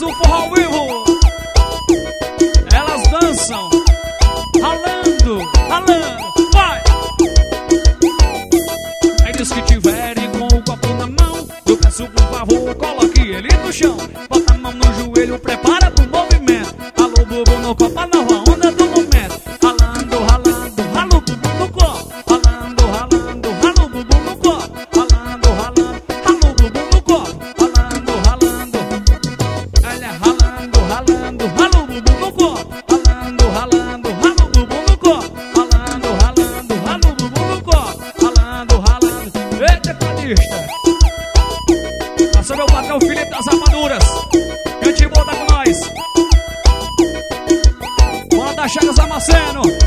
do forró ao vivo. Elas dançam, ralando, ralando, vai. Eles que tiverem com o copo na mão, eu peço por favor, coloque ele no chão. Bota a mão no joelho, prepara pro movimento. Alô, bubu no copo, a nova onda do momento. Ralando, ralando, ralo o bubu no copo. Ralando, ralando, ralo o bubu no copo. Ralando, ralando, ralo o bubu no copo. Ralando, ralando, olha, ralando, ralando, ralo o bubu no copo. Ralando, ralando, ralo o bubu no copo. Ralando, ralando, ralo o bubu no copo. Ralando, ralando, eita, cadista. Passa meu patrão Felipe das Rapaduras. Gente boa tá com nós. Bora da Chagas Amaceno.